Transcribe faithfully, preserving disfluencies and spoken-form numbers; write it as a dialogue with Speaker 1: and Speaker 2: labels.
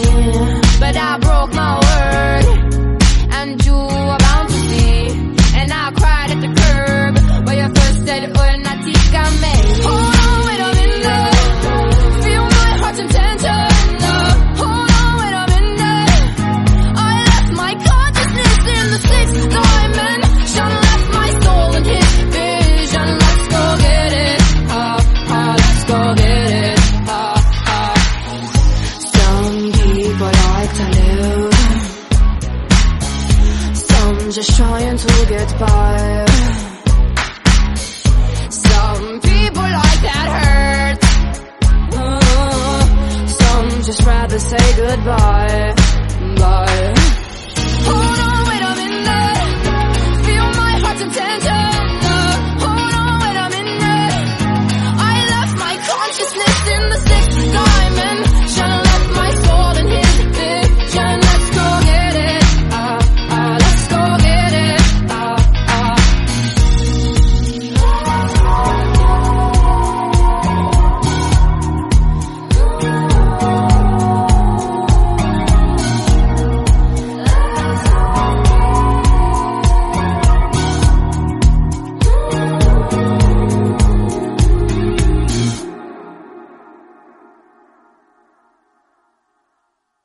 Speaker 1: but I broke my word, and you are bound to see. And I cried at the curb where you first said, "Oh, natika me." Hold on, wait a minute, feel my heart's intention. Hold on, wait a minute, I left my consciousness in the sixth dimension, left my soul in his vision. Let's go get it, ah, ah, let's go get it, ah, ah. Some people like to live, some just trying to get by. Some people like that hurt, uh, some just rather say goodbye. Bye. Hold on, wait a minute, feel my heart's intention.